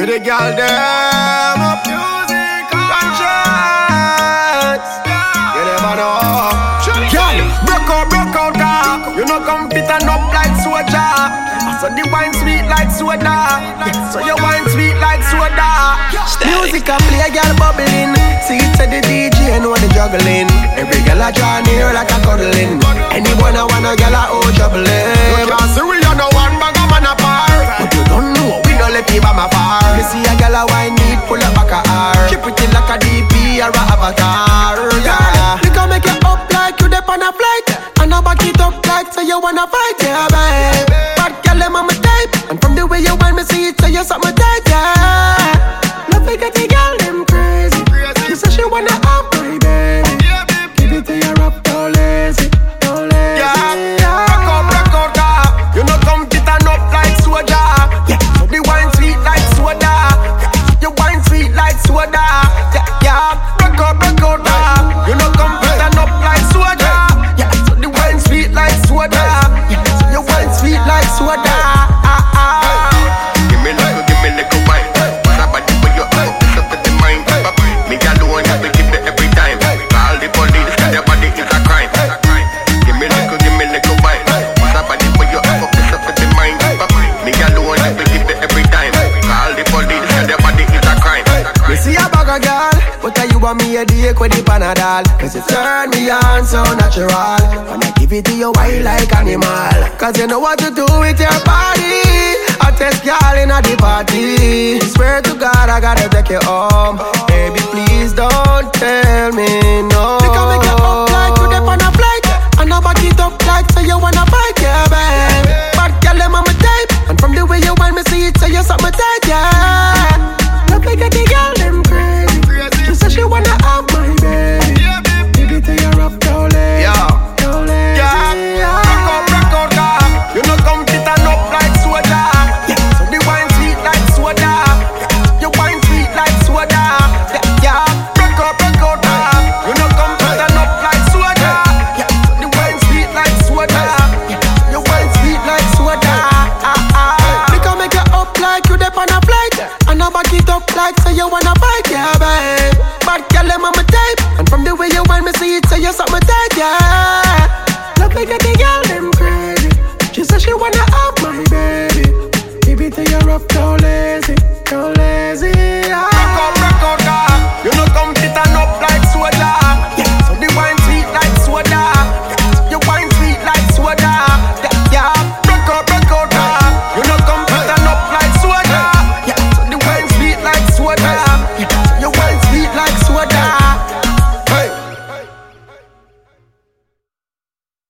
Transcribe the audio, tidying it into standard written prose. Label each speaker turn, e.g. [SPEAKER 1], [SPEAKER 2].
[SPEAKER 1] To the girl them up music conscience. You never know. Girl, broke out car. You know come fit and up like soda. So the wine sweet like soda. So your wine sweet like soda. Music a play, girl bubbling. See it to the DJ, know the juggling. Every girl a draw near like a cuddling. Anyone I want a girl a oh troubling. You can't see we are no one bag of man apart. But you don't know, we no let you by my far. You see a girl a wine need pull up back a R. Keep it in like a DP or a avatar. Yeah, we can make it up like you dip on a flight. And I back it up like so you wanna fight, yeah, babe. Bad girl, I'm on my type. And from the way you want me see it, so you suck my tight, yeah. Love like a girl, them crazy. She say she wanna up, baby. Keep it to your up, don't lazy, don't lazy. Yeah, break out, you know come fit and up like soda. Yeah, so the wine sweet like soda. Your wine sweet like soda. Yeah, break out, you know come fit and up like soda. Yeah, so the wine sweet like soda. Yeah, so your wine sweet like soda.
[SPEAKER 2] Give me little wine. Somebody for your up, pick up the mind. Me alone, have to give it every time. Call the police, cause your body is a crime. Give me little wine. Somebody for your up, pick up the mind. Me alone, have to give it every time. Call the police, cause your body is a crime.
[SPEAKER 1] You see a bag of girl, but you want me a dick with the Panadol. Cause you turn me on so natural. When I give it to you wild like animal. Cause you know what to do with your body. I test y'all in a the party. Swear to God I gotta take you home. Baby please don't tell me no. We can make it up like you dip on a flight. And I back it up like so you wanna fight, yeah babe. Bad girl, I'm on my type. And from the way you want me see it, so you suck my type.